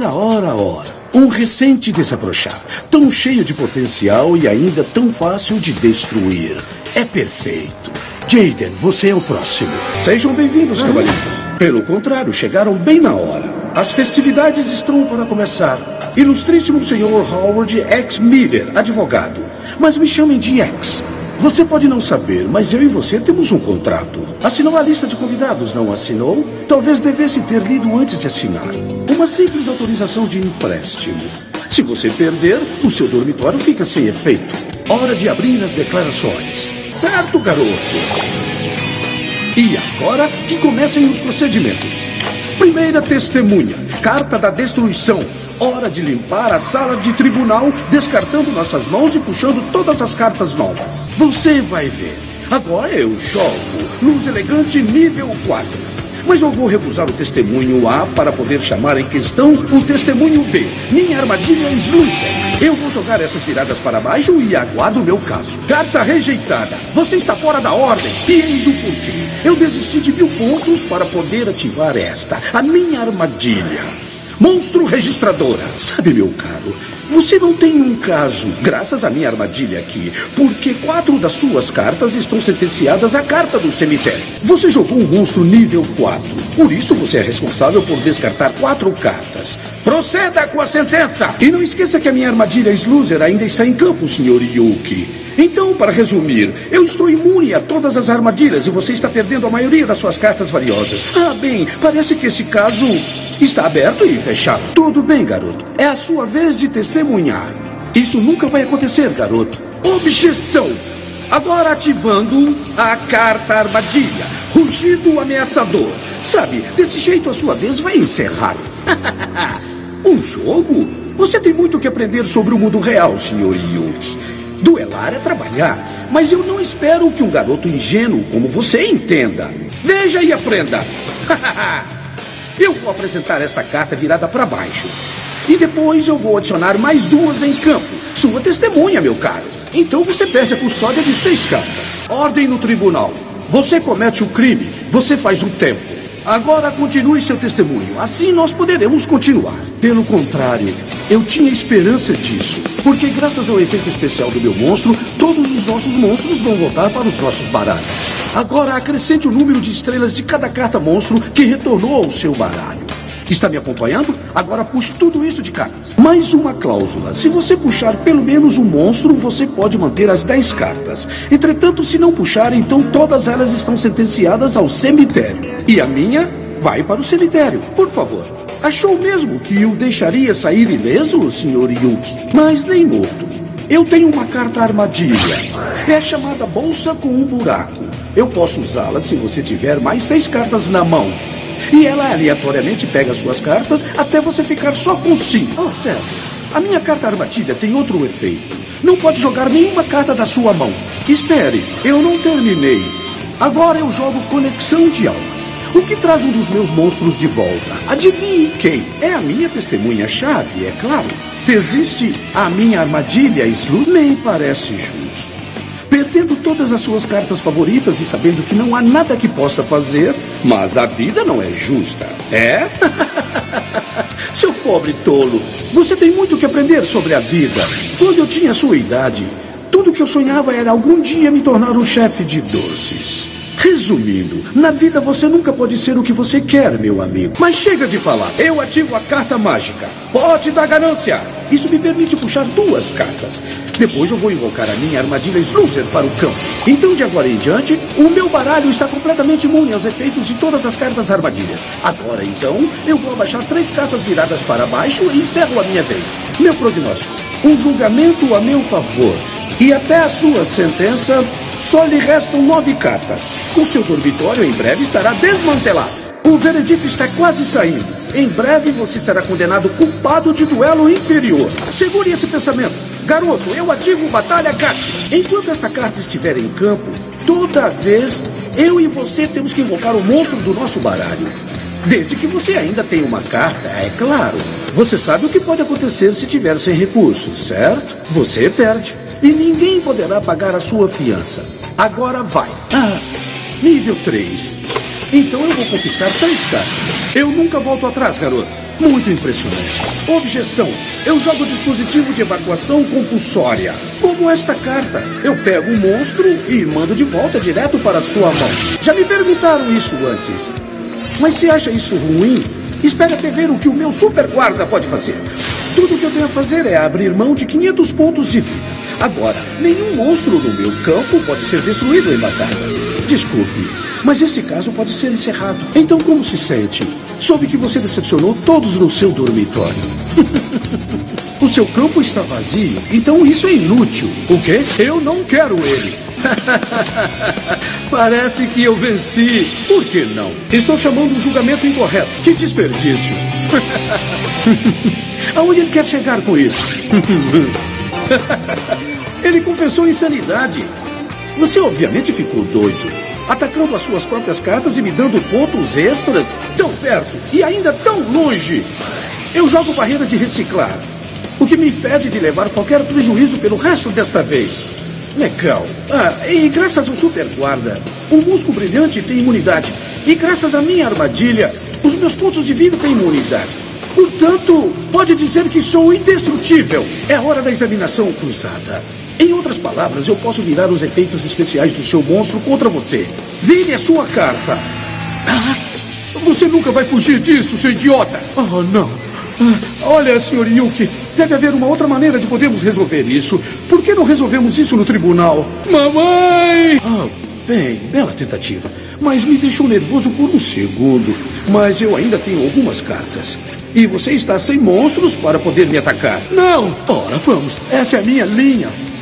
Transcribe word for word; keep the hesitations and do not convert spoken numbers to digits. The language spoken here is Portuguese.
Ora, ora, ora. Um recente desabrochar. Tão cheio de potencial e ainda tão fácil de destruir. É perfeito. Jaden, você é o próximo. Sejam bem-vindos, cavaleiros. Pelo contrário, chegaram bem na hora. As festividades estão para começar. Ilustríssimo senhor Howard X. Miller, advogado. Mas me chamem de X. Você pode não saber, mas eu e você temos um contrato. Assinou a lista de convidados, não assinou? Talvez devesse ter lido antes de assinar. Uma simples autorização de empréstimo. Se você perder, o seu dormitório fica sem efeito. Hora de abrir as declarações. Certo, garoto? E agora que comecem os procedimentos. Primeira testemunha. Carta da destruição. Hora de limpar a sala de tribunal, descartando nossas mãos e puxando todas as cartas novas. Você vai ver. Agora eu jogo Luz Elegante nível quatro. Mas eu vou recusar o testemunho A para poder chamar em questão o testemunho B. Minha armadilha é Sluther. Eu vou jogar essas viradas para baixo e aguardo o meu caso. Carta rejeitada. Você está fora da ordem. E eis o porquê. Eu desisti de mil pontos para poder ativar esta, a minha armadilha. Monstro registradora. Sabe, meu caro, você não tem um caso, graças à minha armadilha aqui, porque quatro das suas cartas estão sentenciadas à carta do cemitério. Você jogou um monstro nível quatro, por isso você é responsável por descartar quatro cartas. Proceda com a sentença! E não esqueça que a minha armadilha Sluther ainda está em campo, senhor Yuki. Então, para resumir, eu estou imune a todas as armadilhas e você está perdendo a maioria das suas cartas valiosas. Ah, bem, parece que esse caso está aberto e fechado. Tudo bem, garoto. É a sua vez de testemunhar. Isso nunca vai acontecer, garoto. Objeção! Agora ativando a carta armadilha. Rugido ameaçador. Sabe, desse jeito a sua vez vai encerrar. Um jogo? Você tem muito que aprender sobre o mundo real, senhor Yuki. Duelar é trabalhar, mas eu não espero que um garoto ingênuo como você entenda. Veja e aprenda. Eu vou apresentar esta carta virada para baixo. E depois eu vou adicionar mais duas em campo. Sua testemunha, meu caro. Então você perde a custódia de seis cartas. Ordem no tribunal. Você comete o crime, você faz o tempo. Agora continue seu testemunho. Assim nós poderemos continuar. Pelo contrário, eu tinha esperança disso. Porque graças ao efeito especial do meu monstro, todos os nossos monstros vão voltar para os nossos baralhos. Agora acrescente o número de estrelas de cada carta monstro que retornou ao seu baralho. Está me acompanhando? Agora puxe tudo isso de cartas. Mais uma cláusula. Se você puxar pelo menos um monstro, você pode manter as dez cartas. Entretanto, se não puxar, então todas elas estão sentenciadas ao cemitério. E a minha vai para o cemitério. Por favor. Achou mesmo que o deixaria sair ileso, senhor Yuki? Mas nem morto. Eu tenho uma carta armadilha. É a chamada bolsa com um buraco. Eu posso usá-la se você tiver mais seis cartas na mão. E ela aleatoriamente pega suas cartas até você ficar só com cinco. Ah, certo. A minha carta armadilha tem outro efeito. Não pode jogar nenhuma carta da sua mão. Espere, eu não terminei. Agora eu jogo Conexão de Almas. O que traz um dos meus monstros de volta? Adivinhe quem? É a minha testemunha-chave, é claro. Desiste a minha armadilha, Sluther? Me parece justo. Perdendo todas as suas cartas favoritas e sabendo que não há nada que possa fazer, mas a vida não é justa, é? Seu pobre tolo, você tem muito que aprender sobre a vida. Quando eu tinha sua idade, tudo que eu sonhava era algum dia me tornar um chefe de doces. Resumindo, na vida você nunca pode ser o que você quer, meu amigo. Mas chega de falar. Eu ativo a carta mágica. Pote da ganância. Isso me permite puxar duas cartas. Depois eu vou invocar a minha armadilha Sluther para o campo. Então, de agora em diante, o meu baralho está completamente imune aos efeitos de todas as cartas armadilhas. Agora, então, eu vou abaixar três cartas viradas para baixo e encerro a minha vez. Meu prognóstico. Um julgamento a meu favor. E até a sua sentença, só lhe restam nove cartas. O seu dormitório em breve estará desmantelado. O veredito está quase saindo. Em breve você será condenado culpado de duelo inferior. Segure esse pensamento. Garoto, eu ativo Batalha Gat. Enquanto esta carta estiver em campo, toda vez eu e você temos que invocar o monstro do nosso baralho. Desde que você ainda tenha uma carta, é claro. Você sabe o que pode acontecer se tiver sem recursos, certo? Você perde. E ninguém poderá pagar a sua fiança. Agora vai. Ah, nível três. Então eu vou confiscar três cartas. Eu nunca volto atrás, garoto. Muito impressionante. Objeção. Eu jogo dispositivo de evacuação compulsória. Como esta carta. Eu pego o monstro e mando de volta direto para a sua mão. Já me perguntaram isso antes. Mas se acha isso ruim, espere até ver o que o meu super guarda pode fazer. Tudo que eu tenho a fazer é abrir mão de quinhentos pontos de vida. Agora, nenhum monstro no meu campo pode ser destruído em batalha. Desculpe, mas esse caso pode ser encerrado. Então como se sente? Soube que você decepcionou todos no seu dormitório. O seu campo está vazio, então isso é inútil. O quê? Eu não quero ele. Parece que eu venci. Por que não? Estou chamando um julgamento incorreto. Que desperdício. Aonde ele quer chegar com isso? Ele confessou insanidade. Você obviamente ficou doido, atacando as suas próprias cartas e me dando pontos extras. Tão perto e ainda tão longe. Eu jogo barreira de reciclar, o que me impede de levar qualquer prejuízo pelo resto desta vez. Legal. Ah, e graças ao super guarda, o musgo brilhante tem imunidade. E graças à minha armadilha, os meus pontos de vida têm imunidade. Portanto, pode dizer que sou indestrutível. É hora da examinação cruzada. Em outras palavras, eu posso virar os efeitos especiais do seu monstro contra você. Vire a sua carta. Ah, você nunca vai fugir disso, seu idiota. Oh, não. Ah, olha, senhor Yuki, deve haver uma outra maneira de podermos resolver isso. Por que não resolvemos isso no tribunal? Mamãe! Ah, bem, bela tentativa. Mas me deixou nervoso por um segundo. Mas eu ainda tenho algumas cartas. E você está sem monstros para poder me atacar. Não! Ora, vamos. Essa é a minha linha.